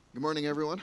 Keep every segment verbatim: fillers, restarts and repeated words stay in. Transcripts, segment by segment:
Good morning, everyone.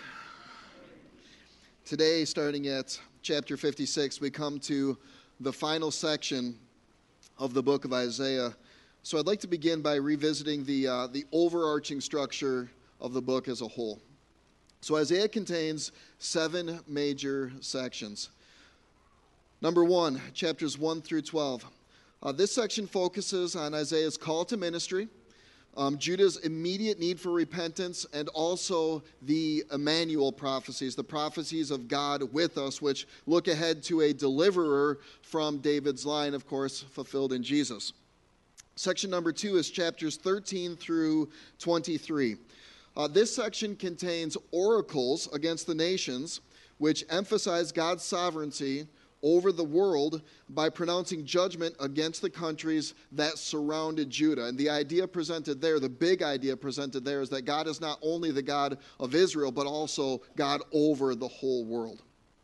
Today, starting at chapter fifty-six, we come to the final section of the book of Isaiah. So I'd like to begin by revisiting the, uh, the overarching structure of the book as a whole. So Isaiah contains seven major sections. Number one, chapters one through twelve. Uh, this section focuses on Isaiah's call to ministry, Um, Judah's immediate need for repentance, and also the Emmanuel prophecies, the prophecies of God with us, which look ahead to a deliverer from David's line, of course, fulfilled in Jesus. Section number two is chapters thirteen through twenty-three. Uh, this section contains oracles against the nations, which emphasize God's sovereignty over the world by pronouncing judgment against the countries that surrounded Judah. And the idea presented there, the big idea presented there, is that God is not only the God of Israel, but also God over the whole world.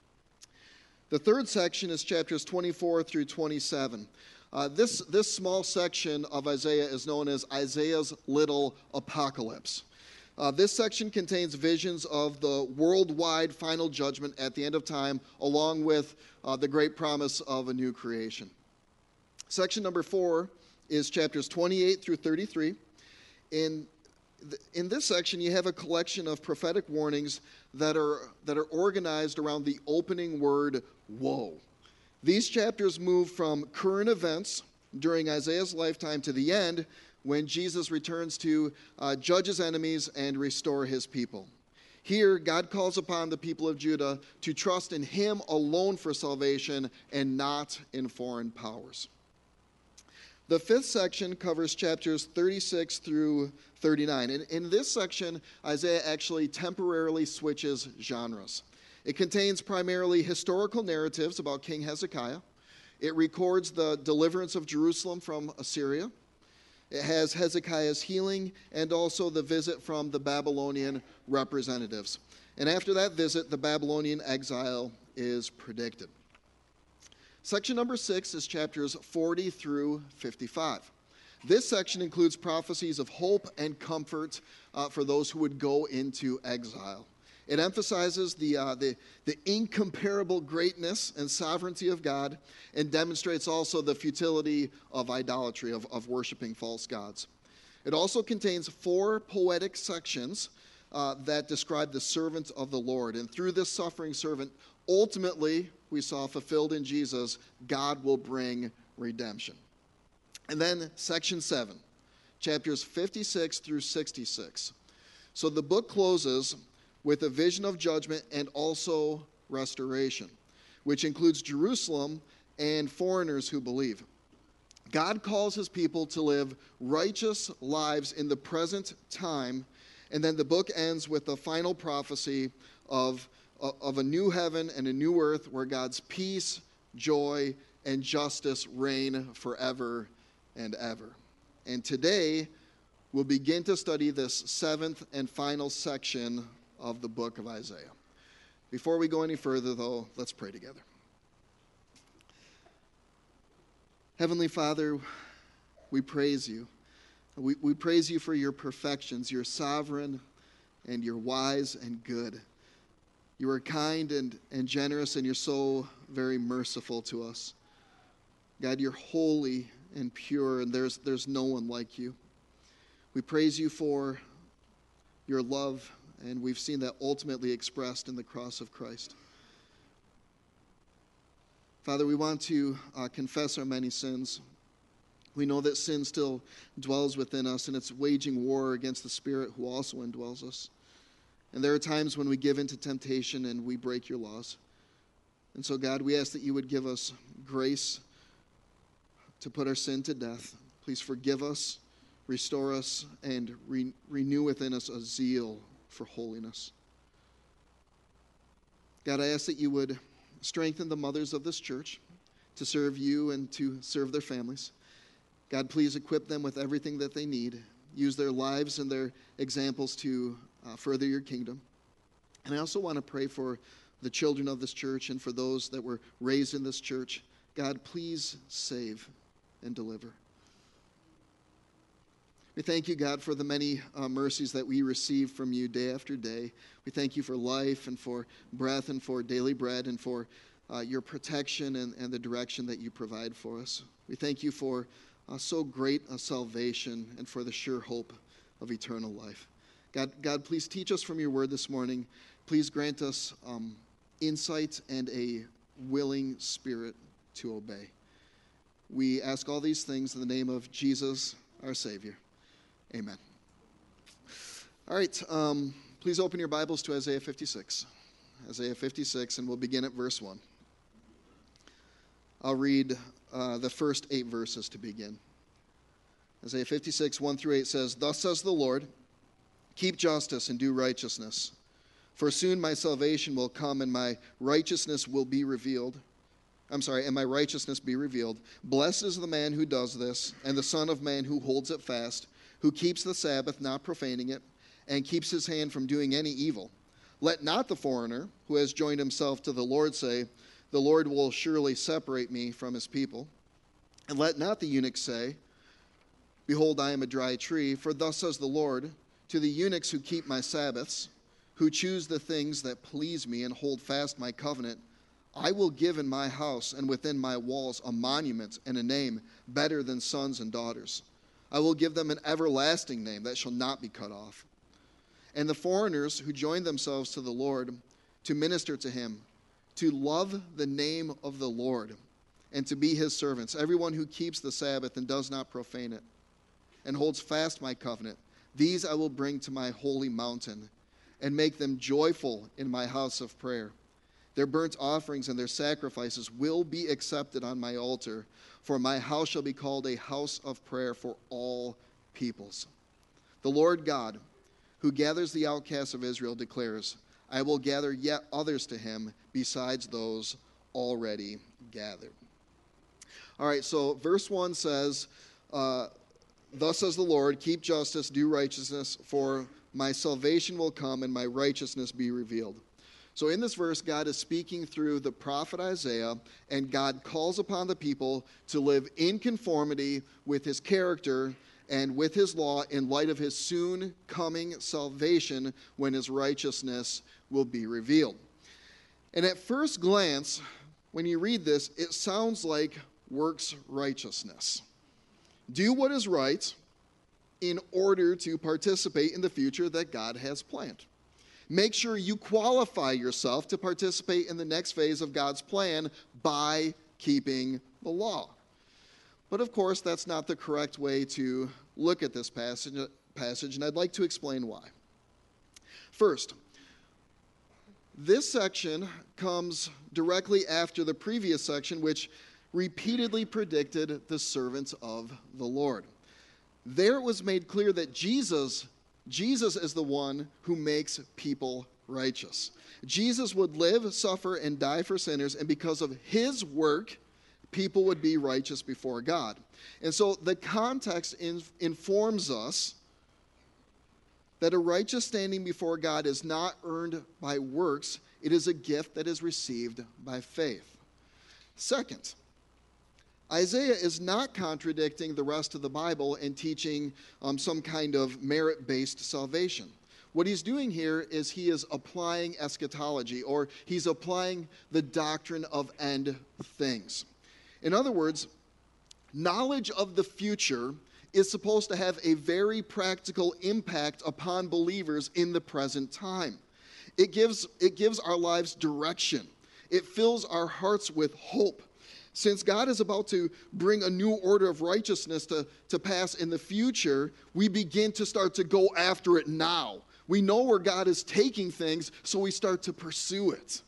The third section is chapters twenty-four through twenty-seven. Uh, this, this small section of Isaiah is known as Isaiah's Little Apocalypse. Uh, this section contains visions of the worldwide final judgment at the end of time, along with uh, the great promise of a new creation. Section number four is chapters twenty-eight through thirty-three. In, th- in this section, you have a collection of prophetic warnings that are, that are organized around the opening word, woe. These chapters move from current events during Isaiah's lifetime to the end, when Jesus returns to uh, judge his enemies and restore his people. Here, God calls upon the people of Judah to trust in him alone for salvation and not in foreign powers. The fifth section covers chapters thirty-six through thirty-nine. And in this section, Isaiah actually temporarily switches genres. It contains primarily historical narratives about King Hezekiah. It records the deliverance of Jerusalem from Assyria. It has Hezekiah's healing and also the visit from the Babylonian representatives. And after that visit, the Babylonian exile is predicted. Section number six is chapters forty through fifty-five. This section includes prophecies of hope and comfort uh, for those who would go into exile. It emphasizes the, uh, the, the incomparable greatness and sovereignty of God, and demonstrates also the futility of idolatry, of, of worshiping false gods. It also contains four poetic sections uh, that describe the servant of the Lord. And through this suffering servant, ultimately, we saw fulfilled in Jesus, God will bring redemption. And then section seven, chapters fifty-six through sixty-six. So the book closes with a vision of judgment and also restoration, which includes Jerusalem and foreigners who believe. God calls his people to live righteous lives in the present time, and then the book ends with the final prophecy of, of a new heaven and a new earth where God's peace, joy, and justice reign forever and ever. And today, we'll begin to study this seventh and final section of the book of Isaiah. Before we go any further, though, let's pray together. Heavenly Father, we praise you. We, we praise you for your perfections. You're sovereign and you're wise and good. You are kind and, and generous, and you're so very merciful to us. God, you're holy and pure, and there's, there's no one like you. We praise you for your love, and we've seen that ultimately expressed in the cross of Christ. Father, we want to uh, confess our many sins. We know that sin still dwells within us, and it's waging war against the Spirit who also indwells us. And there are times when we give into temptation and we break your laws. And so, God, we ask that you would give us grace to put our sin to death. Please forgive us, restore us, and re- renew within us a zeal for holiness. God, I ask that you would strengthen the mothers of this church to serve you and to serve their families. God, please equip them with everything that they need. Use their lives and their examples to uh, further your kingdom. And I also want to pray for the children of this church and for those that were raised in this church. God, please save and deliver. We thank you, God, for the many uh, mercies that we receive from you day after day. We thank you for life and for breath and for daily bread and for uh, your protection and, and the direction that you provide for us. We thank you for uh, so great a salvation and for the sure hope of eternal life. God, God, please teach us from your word this morning. Please grant us um, insight and a willing spirit to obey. We ask all these things in the name of Jesus, our Savior. Amen. All right, um, please open your Bibles to Isaiah fifty-six. Isaiah fifty-six, and we'll begin at verse one. I'll read uh, the first eight verses to begin. Isaiah fifty-six, one through eight says, "Thus says the Lord, keep justice and do righteousness, for soon my salvation will come and my righteousness will be revealed. I'm sorry, and my righteousness be revealed. Blessed is the man who does this, and the Son of Man who holds it fast, who keeps the Sabbath, not profaning it, and keeps his hand from doing any evil. Let not the foreigner who has joined himself to the Lord say, the Lord will surely separate me from his people. And let not the eunuch say, behold, I am a dry tree. For thus says the Lord, to the eunuchs who keep my Sabbaths, who choose the things that please me and hold fast my covenant, I will give in my house and within my walls a monument and a name better than sons and daughters. I will give them an everlasting name that shall not be cut off. And the foreigners who join themselves to the Lord to minister to him, to love the name of the Lord, and to be his servants, everyone who keeps the Sabbath and does not profane it, and holds fast my covenant, these I will bring to my holy mountain, and make them joyful in my house of prayer. Their burnt offerings and their sacrifices will be accepted on my altar, for my house shall be called a house of prayer for all peoples. The Lord God, who gathers the outcasts of Israel, declares, I will gather yet others to him besides those already gathered." All right, so verse one says, uh, "Thus says the Lord, keep justice, do righteousness, for my salvation will come and my righteousness be revealed." So in this verse, God is speaking through the prophet Isaiah, and God calls upon the people to live in conformity with his character and with his law in light of his soon coming salvation when his righteousness will be revealed. And at first glance, when you read this, it sounds like works righteousness. Do what is right in order to participate in the future that God has planned. Make sure you qualify yourself to participate in the next phase of God's plan by keeping the law. But of course, that's not the correct way to look at this passage, passage, and I'd like to explain why. First, this section comes directly after the previous section, which repeatedly predicted the servants of the Lord. There it was made clear that Jesus Jesus is the one who makes people righteous. Jesus would live, suffer, and die for sinners, and because of his work, people would be righteous before God. And so the context in, informs us that a righteous standing before God is not earned by works, it is a gift that is received by faith. Second, Isaiah is not contradicting the rest of the Bible and teaching um, some kind of merit-based salvation. What he's doing here is he is applying eschatology, or he's applying the doctrine of end things. In other words, knowledge of the future is supposed to have a very practical impact upon believers in the present time. It gives, it gives our lives direction. It fills our hearts with hope. Since God is about to bring a new order of righteousness to, to pass in the future, we begin to start to go after it now. We know where God is taking things, so we start to pursue it.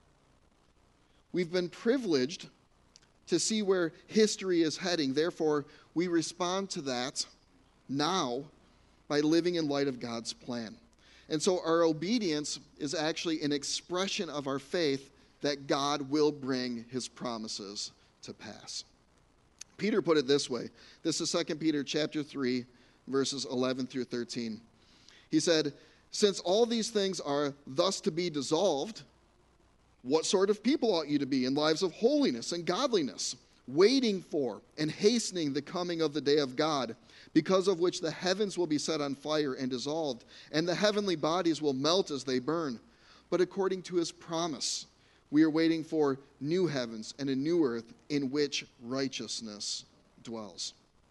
We've been privileged to see where history is heading. Therefore, we respond to that now by living in light of God's plan. And so our obedience is actually an expression of our faith that God will bring his promises to pass. Peter put it this way. This is Second Peter chapter three, verses eleven through thirteen. He said, "Since all these things are thus to be dissolved, what sort of people ought you to be in lives of holiness and godliness, waiting for and hastening the coming of the day of God, because of which the heavens will be set on fire and dissolved, and the heavenly bodies will melt as they burn. But according to his promise, we are waiting for new heavens and a new earth in which righteousness dwells.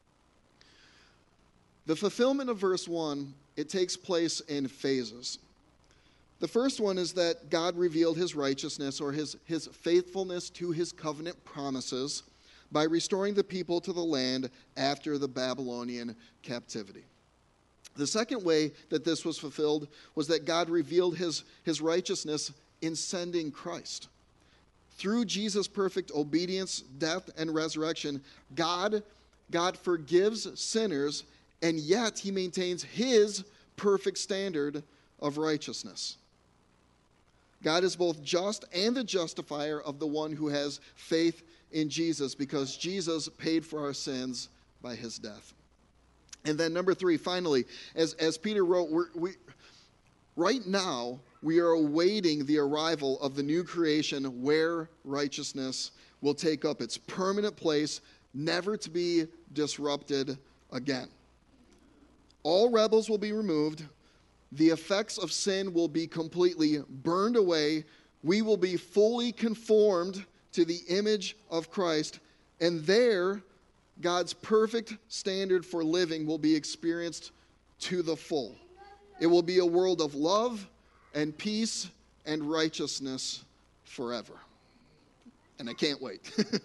The fulfillment of verse one, it takes place in phases. The first one is that God revealed his righteousness, or his, his faithfulness to his covenant promises, by restoring the people to the land after the Babylonian captivity. The second way that this was fulfilled was that God revealed his, his righteousness in sending Christ. Through Jesus' perfect obedience, death, and resurrection, God, God forgives sinners, and yet he maintains his perfect standard of righteousness. God is both just and the justifier of the one who has faith in Jesus, because Jesus paid for our sins by his death. And then number three, finally, as, as Peter wrote, we're, we, right now we are awaiting the arrival of the new creation where righteousness will take up its permanent place, never to be disrupted again. All rebels will be removed. The effects of sin will be completely burned away. We will be fully conformed to the image of Christ, and there God's perfect standard for living will be experienced to the full. It will be a world of love and peace and righteousness forever. And I can't wait.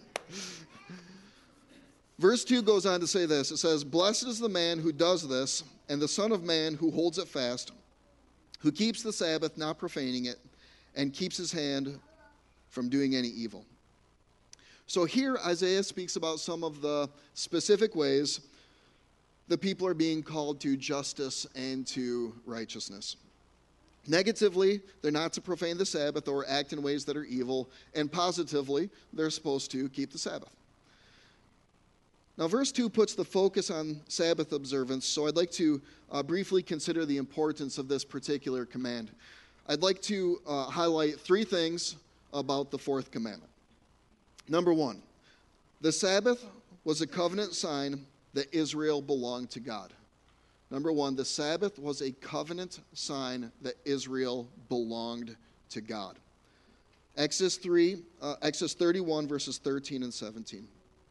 Verse two goes on to say this. It says, "Blessed is the man who does this, and the Son of Man who holds it fast, who keeps the Sabbath, not profaning it, and keeps his hand from doing any evil." So here Isaiah speaks about some of the specific ways the people are being called to justice and to righteousness. Negatively, they're not to profane the Sabbath or act in ways that are evil, and positively, they're supposed to keep the Sabbath. Now, verse two puts the focus on Sabbath observance, so I'd like to uh, briefly consider the importance of this particular command. I'd like to uh, highlight three things about the fourth commandment. Number one, the Sabbath was a covenant sign that Israel belonged to God. Number one, the Sabbath was a covenant sign that Israel belonged to God. Exodus three, uh, Exodus thirty-one, verses thirteen and seventeen.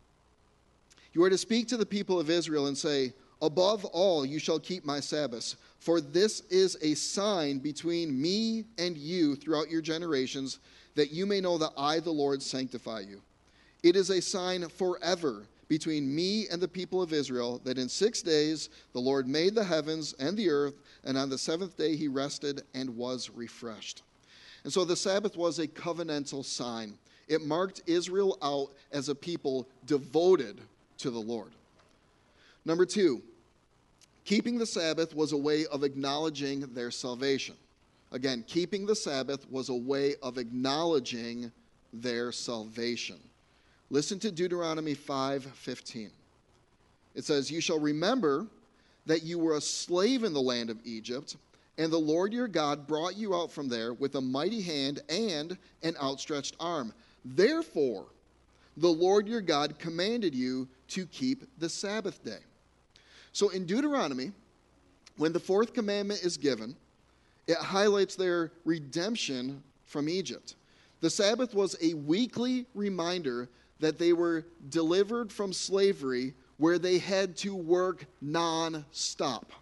"You are to speak to the people of Israel and say, 'Above all you shall keep my Sabbaths, for this is a sign between me and you throughout your generations, that you may know that I, the Lord, sanctify you. It is a sign forever between me and the people of Israel, that in six days the Lord made the heavens and the earth, and on the seventh day he rested and was refreshed.'" And so the Sabbath was a covenantal sign. It marked Israel out as a people devoted to the Lord. Number two, keeping the Sabbath was a way of acknowledging their salvation. Again, keeping the Sabbath was a way of acknowledging their salvation. Listen to Deuteronomy five fifteen. It says, "You shall remember that you were a slave in the land of Egypt, and the Lord your God brought you out from there with a mighty hand and an outstretched arm. Therefore, the Lord your God commanded you to keep the Sabbath day." So in Deuteronomy, when the fourth commandment is given, it highlights their redemption from Egypt. The Sabbath was a weekly reminder that they were delivered from slavery, where they had to work non-stop.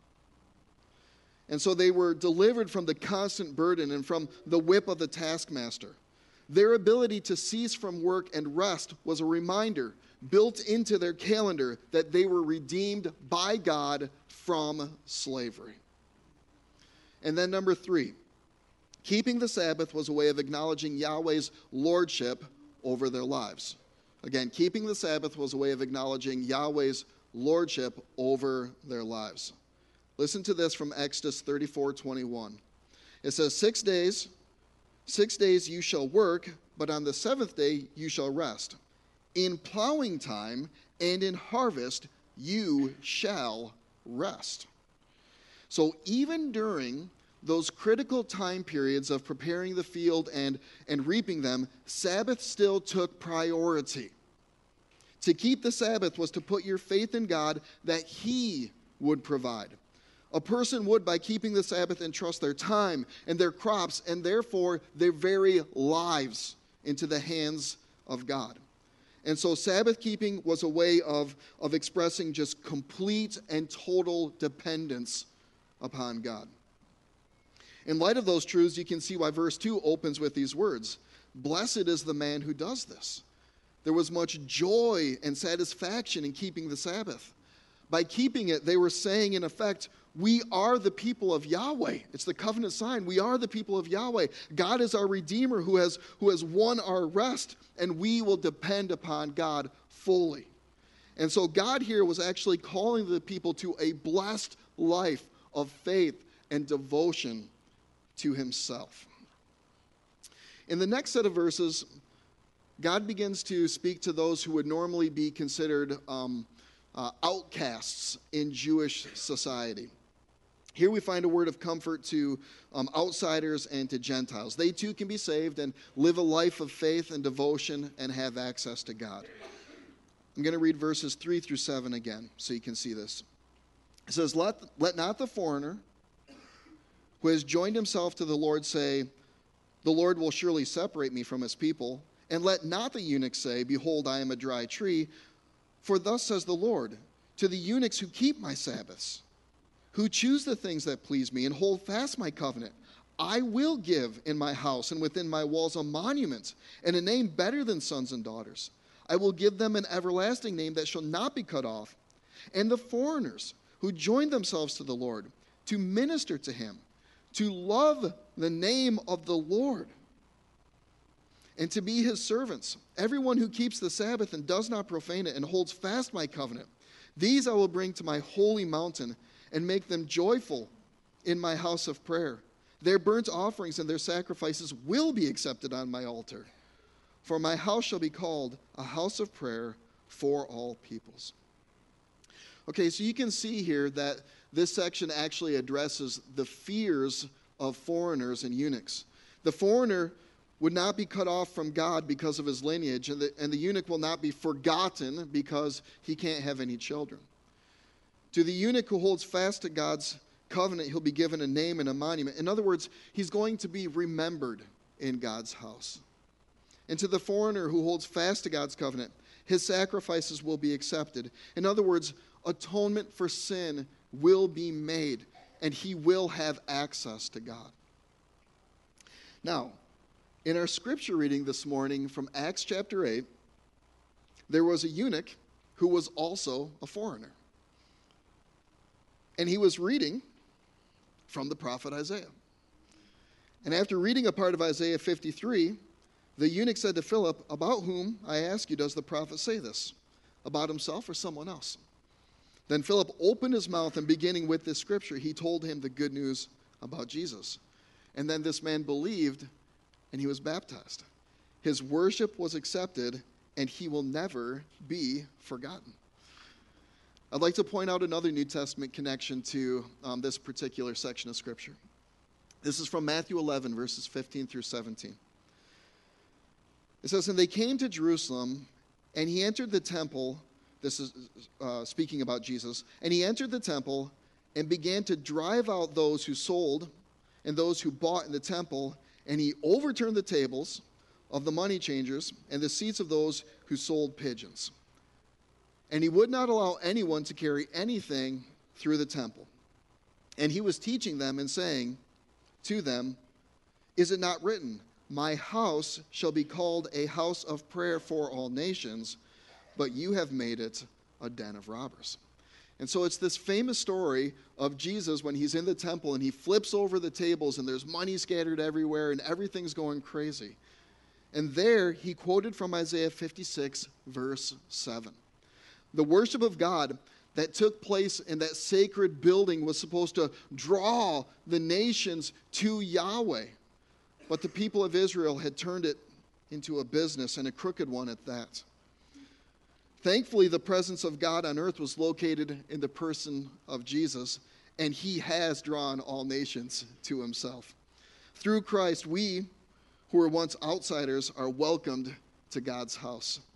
And so they were delivered from the constant burden and from the whip of the taskmaster. Their ability to cease from work and rest was a reminder built into their calendar that they were redeemed by God from slavery. And then number three, keeping the Sabbath was a way of acknowledging Yahweh's lordship over their lives. Again, keeping the Sabbath was a way of acknowledging Yahweh's lordship over their lives. Listen to this from Exodus thirty-four twenty-one. It says, Six days, six days you shall work, but on the seventh day you shall rest. In plowing time and in harvest you shall rest." So even during those critical time periods of preparing the field and, and reaping them, Sabbath still took priority. To keep the Sabbath was to put your faith in God that He would provide. A person would, by keeping the Sabbath, entrust their time and their crops and therefore their very lives into the hands of God. And so Sabbath keeping was a way of, of expressing just complete and total dependence upon God. In light of those truths, you can see why verse two opens with these words. Blessed is the man who does this. There was much joy and satisfaction in keeping the Sabbath. By keeping it, they were saying, in effect, we are the people of Yahweh. It's the covenant sign. We are the people of Yahweh. God is our Redeemer who has, who has won our rest, and we will depend upon God fully. And so God here was actually calling the people to a blessed life of faith and devotion to Himself. In the next set of verses, God begins to speak to those who would normally be considered um, uh, outcasts in Jewish society. Here we find a word of comfort to um, outsiders and to Gentiles. They too can be saved and live a life of faith and devotion and have access to God. I'm going to read verses three through seven again so you can see this. It says, Let, let not the foreigner who has joined himself to the Lord say, the Lord will surely separate me from His people. And let not the eunuch say, behold, I am a dry tree. For thus says the Lord, to the eunuchs who keep my Sabbaths, who choose the things that please me and hold fast my covenant, I will give in my house and within my walls a monument and a name better than sons and daughters. I will give them an everlasting name that shall not be cut off. And the foreigners who join themselves to the Lord to minister to Him, to love the name of the Lord, and to be His servants, everyone who keeps the Sabbath and does not profane it and holds fast my covenant, these I will bring to my holy mountain and make them joyful in my house of prayer. Their burnt offerings and their sacrifices will be accepted on my altar. For my house shall be called a house of prayer for all peoples. Okay, so you can see here that this section actually addresses the fears of foreigners and eunuchs. The foreigner would not be cut off from God because of his lineage, and the, and the eunuch will not be forgotten because he can't have any children. To the eunuch who holds fast to God's covenant, he'll be given a name and a monument. In other words, he's going to be remembered in God's house. And to the foreigner who holds fast to God's covenant, his sacrifices will be accepted. In other words, atonement for sin will be made, and he will have access to God. Now, in our scripture reading this morning from Acts chapter eight, there was a eunuch who was also a foreigner. And he was reading from the prophet Isaiah. And after reading a part of Isaiah fifty-three, the eunuch said to Philip, about whom, I ask you, does the prophet say this? About himself or someone else? Then Philip opened his mouth, and beginning with this scripture, he told him the good news about Jesus. And then this man believed, and he was baptized. His worship was accepted, and he will never be forgotten. I'd like to point out another New Testament connection to um, this particular section of Scripture. This is from Matthew eleven, verses fifteen through seventeen. It says, and they came to Jerusalem, and he entered the temple. This is uh, speaking about Jesus. And he entered the temple and began to drive out those who sold and those who bought in the temple. And he overturned the tables of the money changers and the seats of those who sold pigeons. And he would not allow anyone to carry anything through the temple. And he was teaching them and saying to them, is it not written, my house shall be called a house of prayer for all nations, but you have made it a den of robbers. And so it's this famous story of Jesus when he's in the temple and he flips over the tables and there's money scattered everywhere and everything's going crazy. And there he quoted from Isaiah fifty-six, verse seven. The worship of God that took place in that sacred building was supposed to draw the nations to Yahweh. But the people of Israel had turned it into a business, and a crooked one at that. Thankfully, the presence of God on earth was located in the person of Jesus, and he has drawn all nations to himself. Through Christ, we, who were once outsiders, are welcomed to God's house.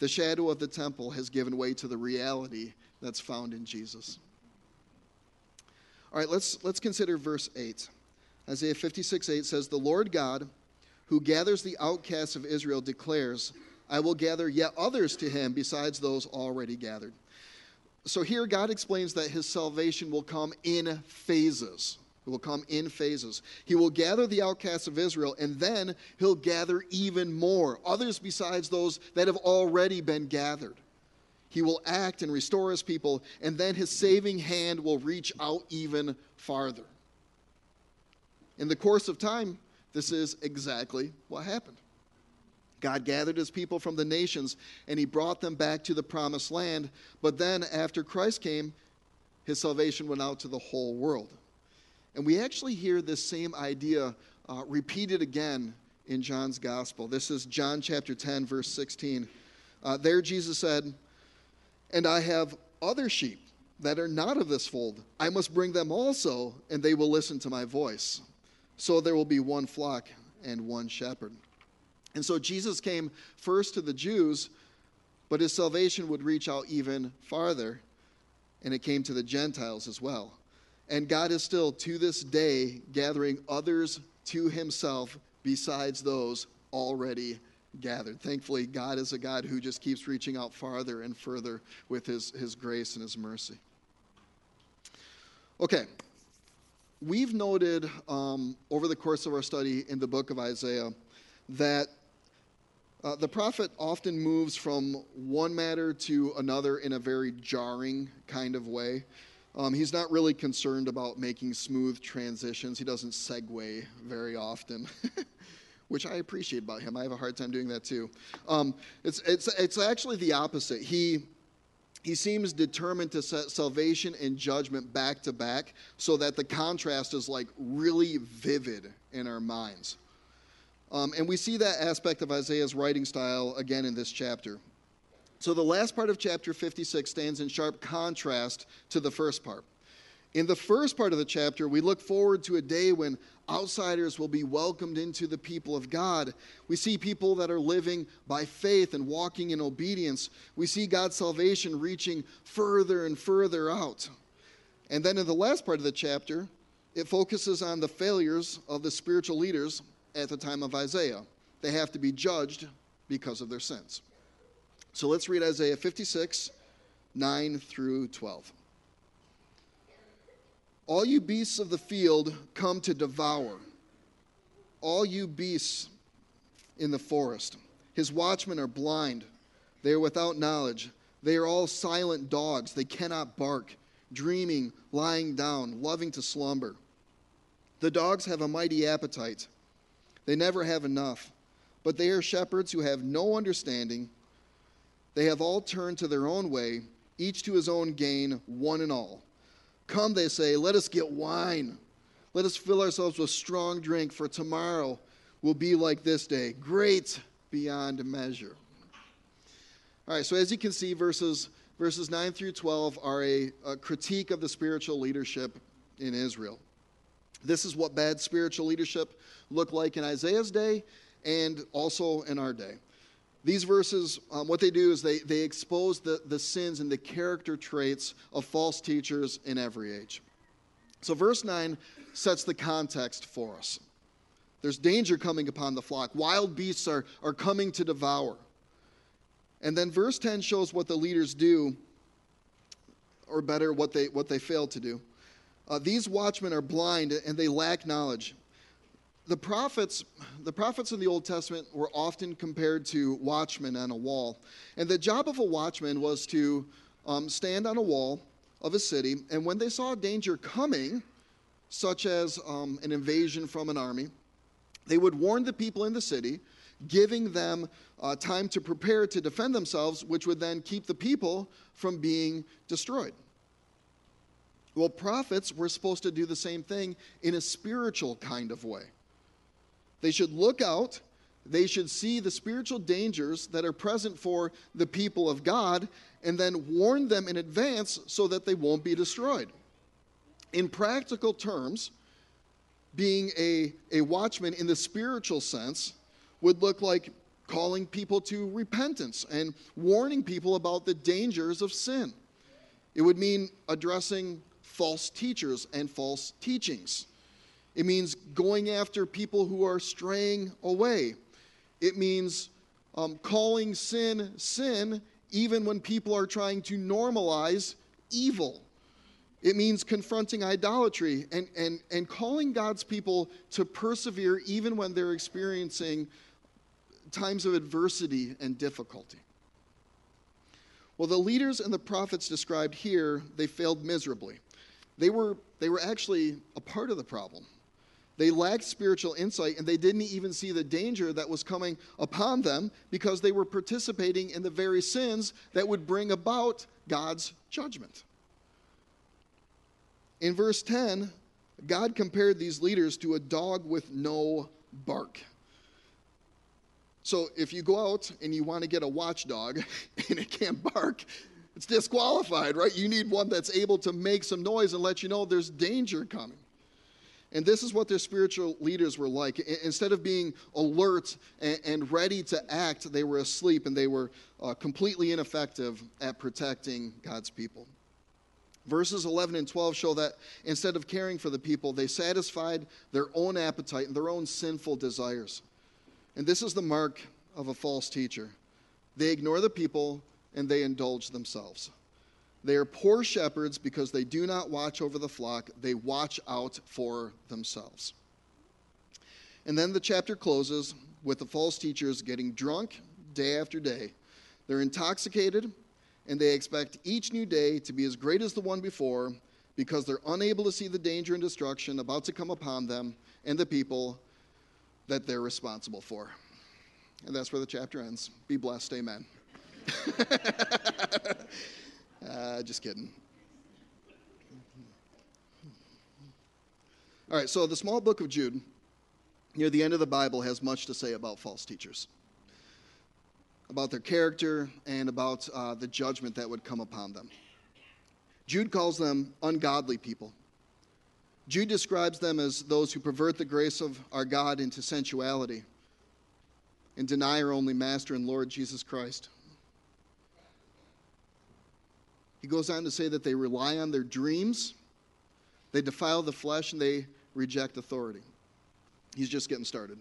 The shadow of the temple has given way to the reality that's found in Jesus. All right, let's, let's consider verse eight. Isaiah fifty-six eight says, "The Lord God, who gathers the outcasts of Israel, declares, I will gather yet others to him besides those already gathered." So here God explains that his salvation will come in phases. It will come in phases. He will gather the outcasts of Israel, and then he'll gather even more, others besides those that have already been gathered. He will act and restore his people, and then his saving hand will reach out even farther. In the course of time, this is exactly what happened. God gathered his people from the nations, and he brought them back to the promised land. But then, after Christ came, his salvation went out to the whole world. And we actually hear this same idea uh, repeated again in John's gospel. This is John chapter ten, verse sixteen. Uh, there Jesus said, "And I have other sheep that are not of this fold. I must bring them also, and they will listen to my voice. So there will be one flock and one shepherd." And so Jesus came first to the Jews, but his salvation would reach out even farther, and it came to the Gentiles as well. And God is still, to this day, gathering others to himself besides those already gathered. Thankfully, God is a God who just keeps reaching out farther and further with his, his grace and his mercy. Okay. We've noted um, over the course of our study in the book of Isaiah that uh, the prophet often moves from one matter to another in a very jarring kind of way. Um, he's not really concerned about making smooth transitions. He doesn't segue very often, which I appreciate about him. I have a hard time doing that too. Um, it's, it's, it's actually the opposite. He, he seems determined to set salvation and judgment back to back so that the contrast is like really vivid in our minds. Um, and we see that aspect of Isaiah's writing style again in this chapter. So the last part of chapter fifty-six stands in sharp contrast to the first part. In the first part of the chapter, we look forward to a day when outsiders will be welcomed into the people of God. We see people that are living by faith and walking in obedience. We see God's salvation reaching further and further out. And then in the last part of the chapter, it focuses on the failures of the spiritual leaders at the time of Isaiah. They have to be judged because of their sins. So let's read Isaiah fifty-six, nine through twelve. "All you beasts of the field come to devour, all you beasts in the forest. His watchmen are blind, they are without knowledge. They are all silent dogs, they cannot bark, dreaming, lying down, loving to slumber. The dogs have a mighty appetite, they never have enough, but they are shepherds who have no understanding. They have all turned to their own way, each to his own gain, one and all. Come, they say, let us get wine. Let us fill ourselves with strong drink, for tomorrow will be like this day, great beyond measure." All right, so as you can see, verses, verses nine through twelve are a, a critique of the spiritual leadership in Israel. This is what bad spiritual leadership looked like in Isaiah's day and also in our day. These verses, um, what they do is they, they expose the, the sins and the character traits of false teachers in every age. So verse nine sets the context for us. There's danger coming upon the flock. Wild beasts are, are coming to devour. And then verse ten shows what the leaders do, or better, what they, what they fail to do. Uh, these watchmen are blind and they lack knowledge. The prophets, the prophets in the Old Testament were often compared to watchmen on a wall. And the job of a watchman was to um, stand on a wall of a city, and when they saw danger coming, such as um, an invasion from an army, they would warn the people in the city, giving them uh, time to prepare to defend themselves, which would then keep the people from being destroyed. Well, prophets were supposed to do the same thing in a spiritual kind of way. They should look out, they should see the spiritual dangers that are present for the people of God, and then warn them in advance so that they won't be destroyed. In practical terms, being a, a watchman in the spiritual sense would look like calling people to repentance and warning people about the dangers of sin. It would mean addressing false teachers and false teachings. It means going after people who are straying away. It means um, calling sin sin even when people are trying to normalize evil. It means confronting idolatry and, and, and calling God's people to persevere even when they're experiencing times of adversity and difficulty. Well, the leaders and the prophets described here, they failed miserably. They were, they were actually a part of the problem. They lacked spiritual insight, and they didn't even see the danger that was coming upon them because they were participating in the very sins that would bring about God's judgment. In verse ten, God compared these leaders to a dog with no bark. So if you go out and you want to get a watchdog and it can't bark, it's disqualified, right? You need one that's able to make some noise and let you know there's danger coming. And this is what their spiritual leaders were like. Instead of being alert and ready to act, they were asleep, and they were uh, completely ineffective at protecting God's people. Verses eleven and twelve show that instead of caring for the people, they satisfied their own appetite and their own sinful desires. And this is the mark of a false teacher. They ignore the people and they indulge themselves. They are poor shepherds because they do not watch over the flock. They watch out for themselves. And then the chapter closes with the false teachers getting drunk day after day. They're intoxicated, and they expect each new day to be as great as the one before because they're unable to see the danger and destruction about to come upon them and the people that they're responsible for. And that's where the chapter ends. Be blessed. Amen. uh, just kidding. All right, so the small book of Jude, near the end of the Bible, has much to say about false teachers, about their character, and about uh, the judgment that would come upon them. Jude calls them ungodly people. Jude describes them as those who pervert the grace of our God into sensuality and deny our only Master and Lord Jesus Christ. He goes on to say that they rely on their dreams, they defile the flesh, and they reject authority. He's just getting started.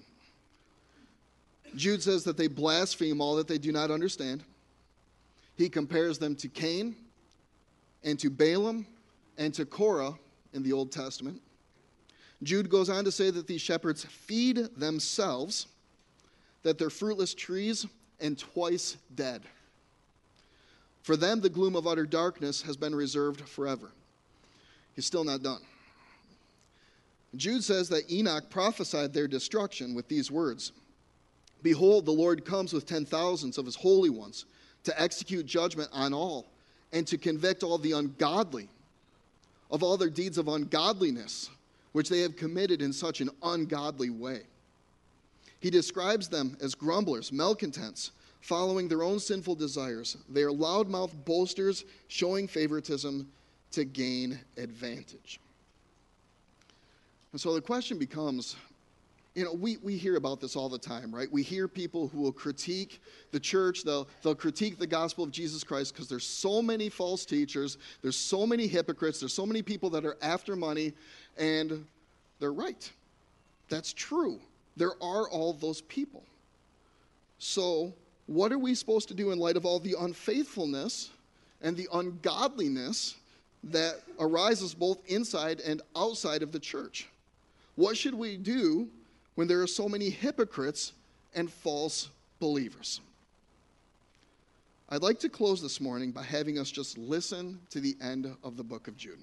Jude says that they blaspheme all that they do not understand. He compares them to Cain and to Balaam and to Korah in the Old Testament. Jude goes on to say that these shepherds feed themselves, that they're fruitless trees and twice dead. For them, the gloom of utter darkness has been reserved forever. He's still not done. Jude says that Enoch prophesied their destruction with these words: "Behold, the Lord comes with ten thousands of his holy ones to execute judgment on all and to convict all the ungodly of all their deeds of ungodliness, which they have committed in such an ungodly way." He describes them as grumblers, malcontents, following their own sinful desires. They are loudmouthed boasters, showing favoritism to gain advantage. And so the question becomes, you know, we, we hear about this all the time, right? We hear people who will critique the church, they'll, they'll critique the gospel of Jesus Christ because there's so many false teachers, there's so many hypocrites, there's so many people that are after money, and they're right. That's true. There are all those people. So what are we supposed to do in light of all the unfaithfulness and the ungodliness that arises both inside and outside of the church? What should we do when there are so many hypocrites and false believers? I'd like to close this morning by having us just listen to the end of the book of Jude.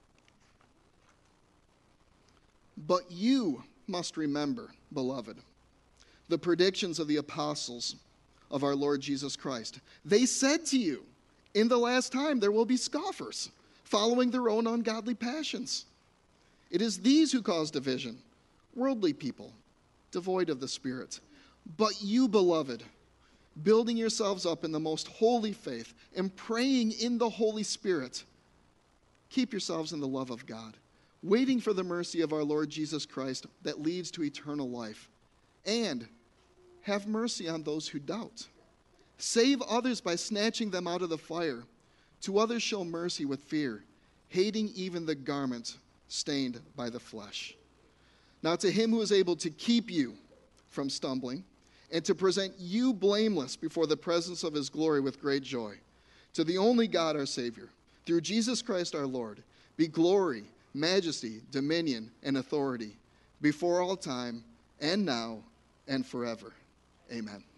But you must remember, beloved, the predictions of the apostles of our Lord Jesus Christ. They said to you, in the last time there will be scoffers, following their own ungodly passions. It is these who cause division, worldly people, devoid of the Spirit. But you, beloved, building yourselves up in the most holy faith and praying in the Holy Spirit, keep yourselves in the love of God, waiting for the mercy of our Lord Jesus Christ that leads to eternal life. And have mercy on those who doubt. Save others by snatching them out of the fire. To others show mercy with fear, hating even the garment stained by the flesh. Now to him who is able to keep you from stumbling and to present you blameless before the presence of his glory with great joy, to the only God our Savior, through Jesus Christ our Lord, be glory, majesty, dominion, and authority before all time and now and forever. Amen.